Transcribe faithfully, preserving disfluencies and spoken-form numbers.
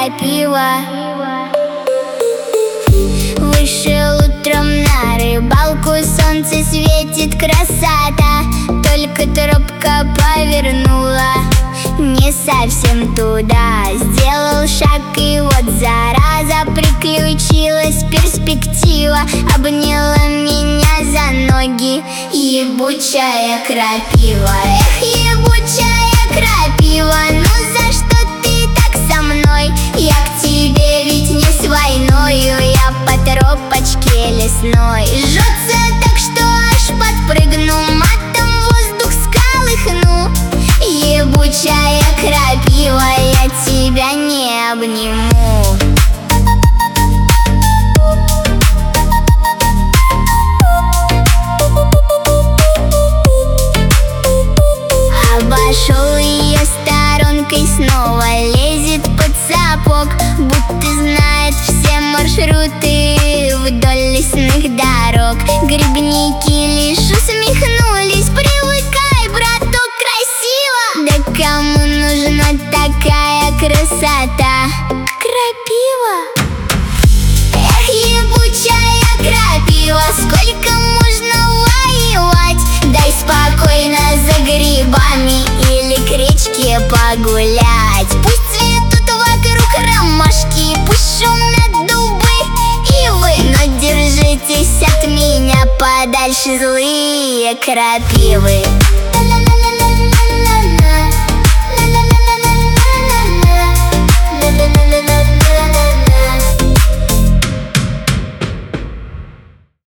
крапива. Вышел утром на рыбалку, солнце светит, красота. Только тропка повернула не совсем туда. Сделал шаг, и вот зараза, приключилась перспектива. Обняла меня за ноги ебучая крапива. Эх, ебучая крапива, ну за что ты так со мной? Я к тебе ведь не с войною, я по тропочке лесной. Жжется так, что аж подпрыгну, матом воздух сколыхну. Ебучая крапива, я тебя не обниму. Обошел ее сторонкой, снова лезет под сапог, будто знает все маршруты вдоль лесных дорог. Грибники лишь усмехнулись: привыкай, браток, красиво. Да кому нужна такая красота? Крапива. Эх, ебучая крапива, сколько можно воевать? Дай спокойно за грибами или к речке погулять. Пусть цветут вокруг ромашки, пусть шумят дубы и вы, но держитесь от меня подальше, злые крапивы.